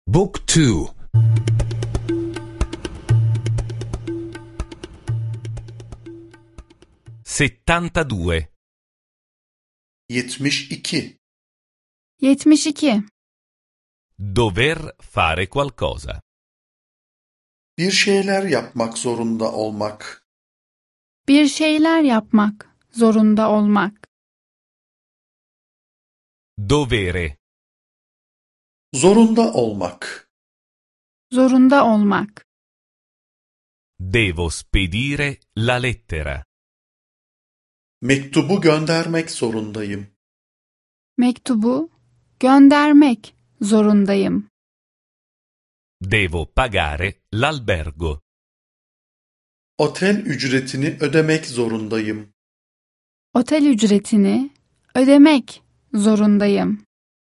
Book 2. 72. 72. 72. Dover fare qualcosa. Bir şeyler yapmak zorunda olmak. Bir şeyler yapmak zorunda olmak. Dovere. Zorunda olmak. Zorunda olmak. Devo spedire la lettera. Mektubu göndermek zorundayım. Mektubu göndermek zorundayım. Devo pagare l'albergo. Otel ücretini ödemek zorundayım. Otel ücretini ödemek zorundayım.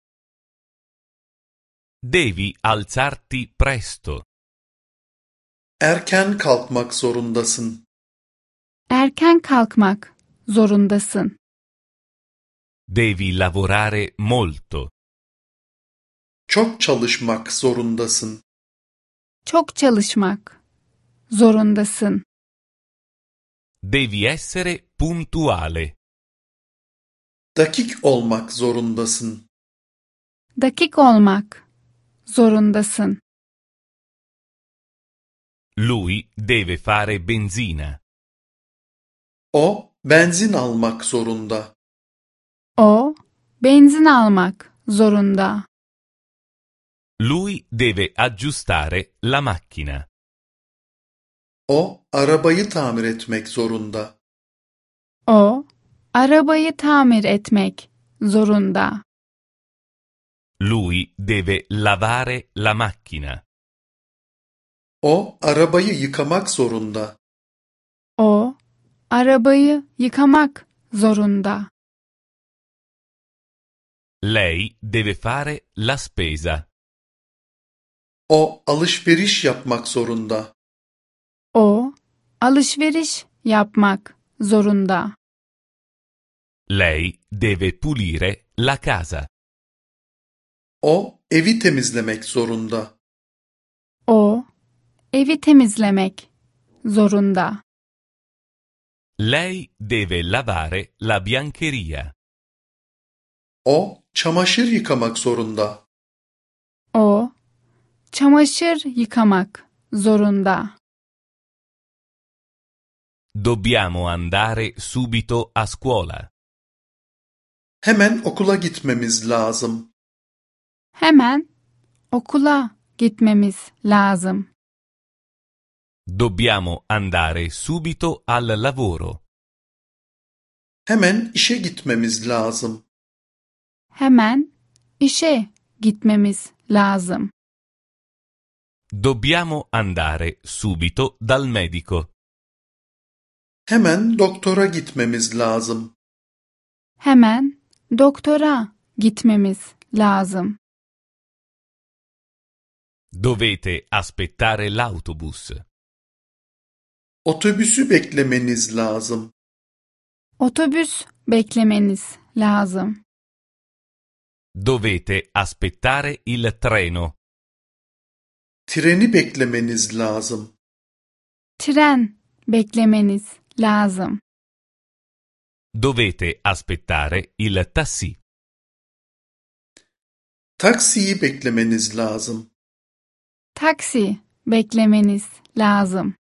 Devi alzarti presto. Erken kalkmak zorundasın. Erken kalkmak zorundasın. Devi lavorare molto. Çok çalışmak zorundasın. Çok çalışmak zorundasın. Devi essere puntuale. Dakik olmak zorundasın. Dakik olmak zorundasın. Lui deve fare benzina. O benzin almak zorunda. O benzin almak zorunda. Lui deve aggiustare la macchina. O arabayı tamir etmek zorunda. O arabayı tamir etmek zorunda. Lui deve lavare la macchina. O arabayı yıkamak zorunda. O arabayı yıkamak zorunda. Lei deve fare la spesa. O alışveriş yapmak zorunda. O alışveriş yapmak zorunda. Lei deve pulire la casa. O evi temizlemek zorunda. O evi temizlemek zorunda. Lei deve lavare la biancheria. O çamaşır yıkamak zorunda. O çamaşır yıkamak zorunda. Dobbiamo andare subito a scuola. Hemen okula gitmemiz lazım. Hemen okula gitmemiz lazım. Dobbiamo andare subito al lavoro. Hemen işe gitmemiz lazım. Hemen işe gitmemiz lazım. Dobbiamo andare subito dal medico. Hemen doktora gitmemiz lazım. Hemen doktora gitmemiz lazım. Dovete aspettare l'autobus. Otobüsü beklemeniz lazım. Otobüs beklemeniz lazım. Dovete aspettare il treno. Treni beklemeniz lazım. Tren beklemeniz lazım. Dovete aspettare il taxi. Taksiyi beklemeniz lazım. Taksi beklemeniz lazım.